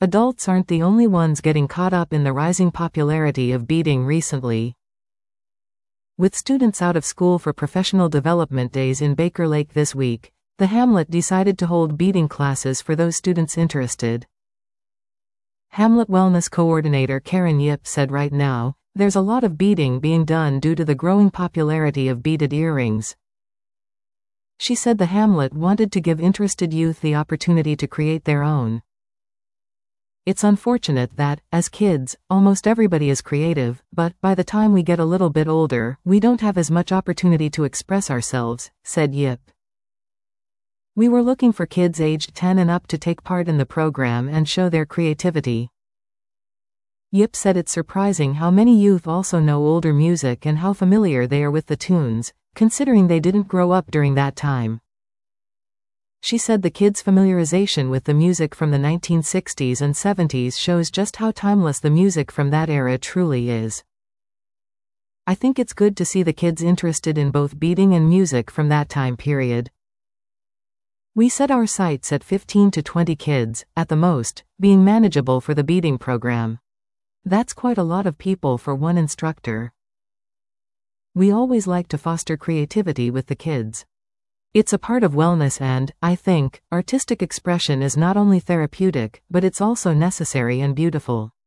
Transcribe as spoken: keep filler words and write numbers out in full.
Adults aren't the only ones getting caught up in the rising popularity of beading recently. With students out of school for professional development days in Baker Lake this week, the Hamlet decided to hold beading classes for those students interested. Hamlet Wellness Coordinator Karen Yip said right now, there's a lot of beading being done due to the growing popularity of beaded earrings. She said the Hamlet wanted to give interested youth the opportunity to create their own. It's unfortunate that, as kids, almost everybody is creative, but, by the time we get a little bit older, we don't have as much opportunity to express ourselves, said Yip. We were looking for kids aged ten and up to take part in the program and show their creativity. Yip said it's surprising how many youth also know older music and how familiar they are with the tunes, considering they didn't grow up during that time. She said the kids' familiarization with the music from the nineteen sixties and seventies shows just how timeless the music from that era truly is. I think it's good to see the kids interested in both beading and music from that time period. We set our sights at fifteen to twenty kids, at the most, being manageable for the beading program. That's quite a lot of people for one instructor. We always like to foster creativity with the kids. It's a part of wellness and, I think, artistic expression is not only therapeutic, but it's also necessary and beautiful.